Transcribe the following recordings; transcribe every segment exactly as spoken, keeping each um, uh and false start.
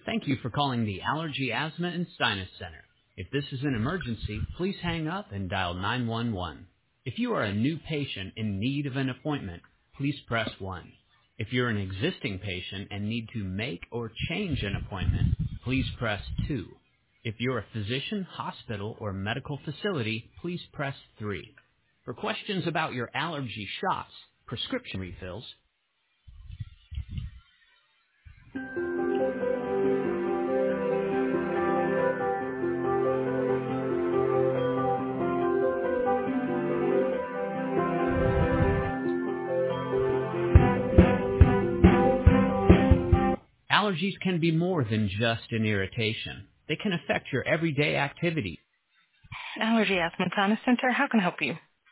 Thank you for calling the Allergy, Asthma, and Sinus Center. If this is an emergency, please hang up and dial nine one one. If you are a new patient in need of an appointment, please press one. If you're an existing patient and need to make or change an appointment, please press two. If you're a physician, hospital, or medical facility, please press three. For questions about your allergy shots, prescription refills, allergies can be more than just an irritation. They can affect your everyday activity. Allergy, Asthma, and Sinus Center, how can I help you?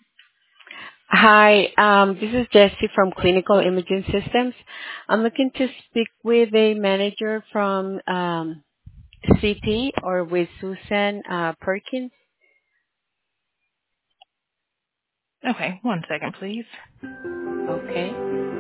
Hi, um, this is Jessie from Clinical Imaging Systems. I'm looking to speak with a manager from um, C T or with Susan uh, Perkins. Okay, one second, please. Okay.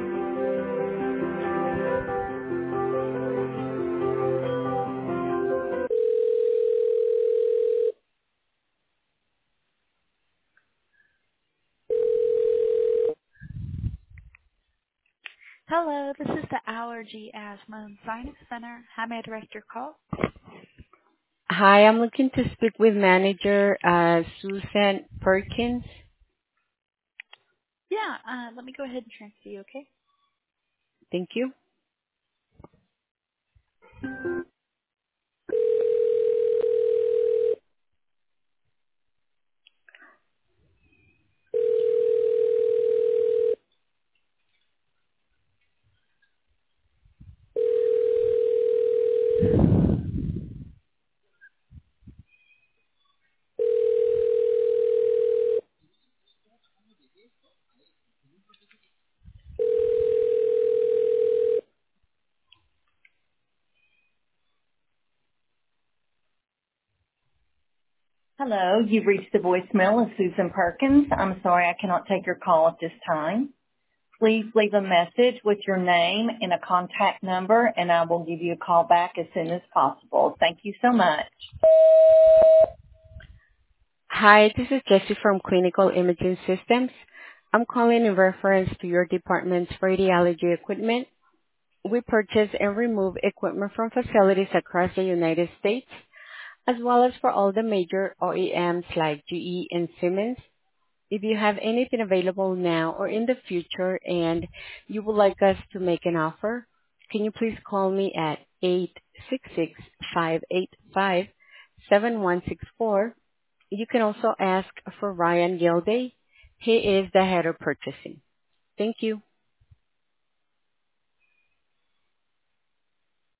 Hello, this is the Allergy, Asthma, and Sinus Center. How may I direct your call? Hi, I'm looking to speak with manager uh, Susan Perkins. Yeah, uh, let me go ahead and transfer you, okay? Thank you. Hello, you've reached the voicemail of Susan Perkins. I'm sorry I cannot take your call at this time. Please leave a message with your name and a contact number, and I will give you a call back as soon as possible. Thank you so much. Hi, this is Jessie from Clinical Imaging Systems. I'm calling in reference to your department's radiology equipment. We purchase and remove equipment from facilities across the United States, as well as for all the major O E Ms like G E and Siemens. If you have anything available now or in the future and you would like us to make an offer, can you please call me at eight six six, five eight five, seven one six four. You can also ask for Ryan Gilday. He is the head of purchasing. Thank you.